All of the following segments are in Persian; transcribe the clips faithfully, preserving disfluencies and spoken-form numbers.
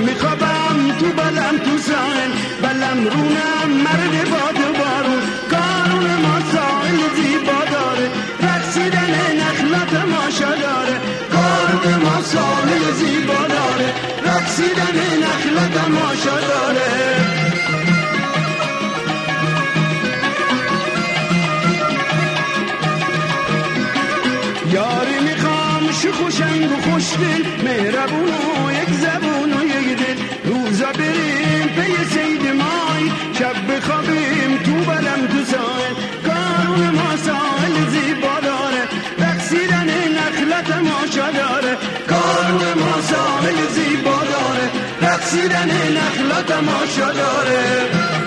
میخوابم تو بلم تو ساحل، بلم رونم مرد باد و بارون، کارون ما ساحل زیبا داره، رقصیدن نخلات ماشا داره، کارون ما ساحل زیبا داره، رقصیدن نخلات ماشا داره. یاری میخوام شخوشنگ و خوشدل، مهربون و یک زبون و یک دل، روزا بریم پی سید مای، شب بخوابیم تو بلم تو ساحل، کارون ما ساحل زیبا داره، رقصیدن نخلت ماشا داره، کارون ما ساحل زیبا داره، رقصیدن نخلت ماشا داره.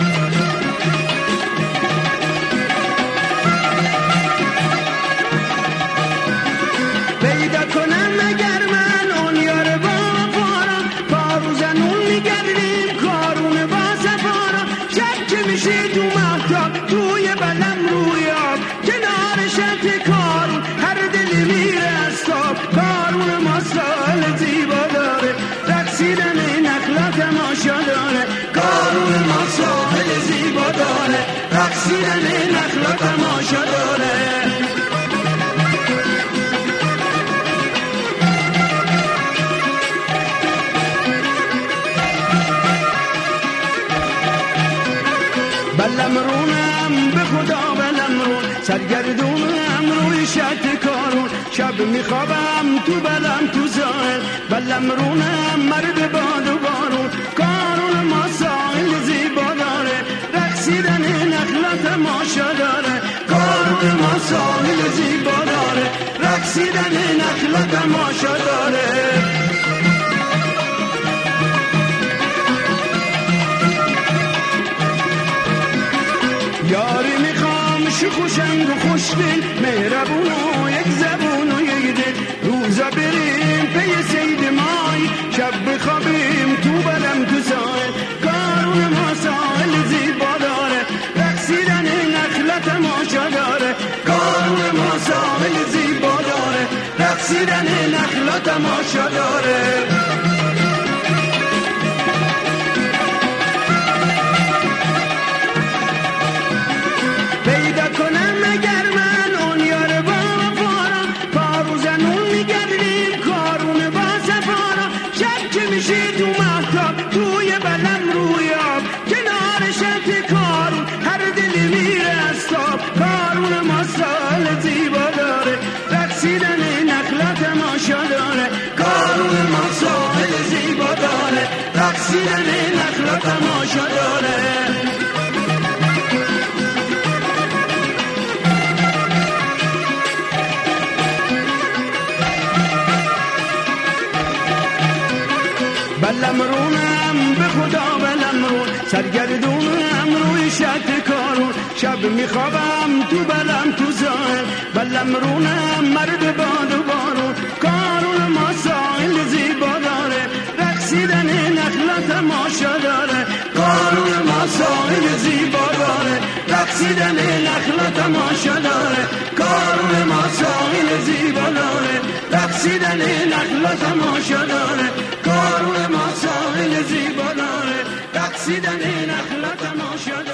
پیدا کنم اگر من اون یار با پارم، پارو زنون میگردیم کارون با سفارا، شب که میشه تو مهتاب توی بلم روی آب، کنار شط کارون هر دلی میره از تاب، کارون ما ساحل زیبا داره، رقصیدن نخلات ماشا داره، کارون ما ساحل زیبا داره، رقصیدن نخلات ماشا داره. بلم رونم به خدا بلم رون، سرگردونم روی شط کارون، شب میخوابم تو بلم تو ساحل، بلم رونم مرد باد و بارون، کارون ما ساحل زیبا داره، رقصیدن نخلات ماشا داره، کارون ما ساحل زیبا داره، رقصیدن نخلات ماشا داره. یاری میخوام شخوشنگ و خوشدل، مهربون و یک زبون و یک دل، روزا بریم پی سید مای، شب بخوابیم تو بلم تو ساحل، کارون ما ساحل زیبا داره، رقصیدن نخلت ماشا داره، کارون ما ساحل زیبا داره، رقصیدن نخلت ماشا داره. رقصیدن نخلات ماشا داره. بلم رونم به خدا بلم رون، سرگردونم روی شط کارون، شب میخوابم تو بلم تو ساحل، بلم رونم مرد باد و بارون، کارون ما ساحل زیبا داره، رقصیدن نخلات ماشا داره، کارون ما ساحل زیبا داره، رقصیدن نخلات ماشا داره، کارون ما ساحل زیبا داره، رقصیدن نخلات ماشا داره، کارون ما ساحل زیبا داره، رقصیدن نخلات ماشا داره.